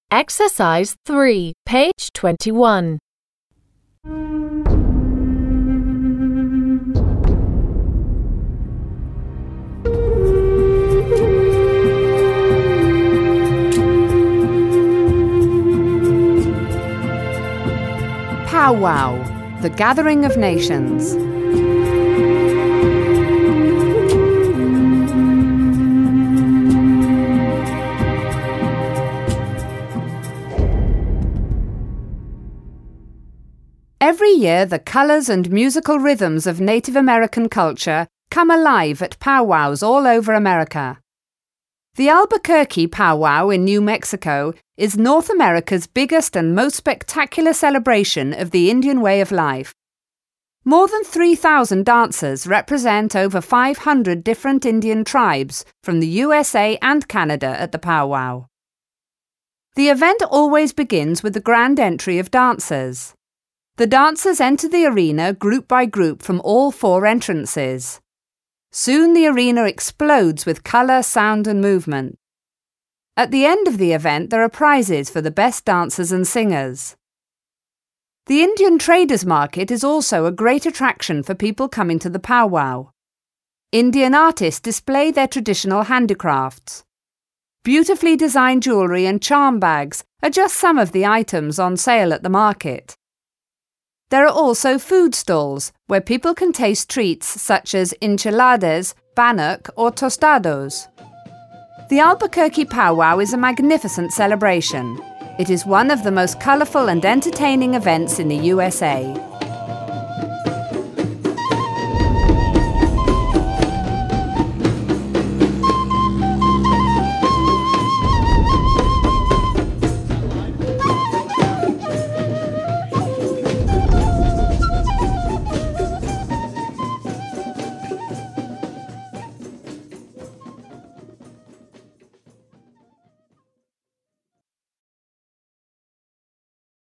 Exercise 3, page 21. Powwow, the Gathering of Nations. Every year, the colours and musical rhythms of Native American culture come alive at powwows all over America. The Albuquerque Powwow in New Mexico is North America's biggest and most spectacular celebration of the Indian way of life. More than 3,000 dancers represent over 500 different Indian tribes from the USA and Canada at the powwow. The event always begins with the grand entry of dancers. The dancers enter the arena group by group from all 4 entrances. Soon the arena explodes with colour, sound and movement. At the end of the event there are prizes for the best dancers and singers. The Indian Traders Market is also a great attraction for people coming to the powwow. Indian artists display their traditional handicrafts. Beautifully designed jewellery and charm bags are just some of the items on sale at the market. There are also food stalls where people can taste treats such as enchiladas, bannock or tostados. The Albuquerque Powwow is a magnificent celebration. It is one of the most colourful and entertaining events in the USA.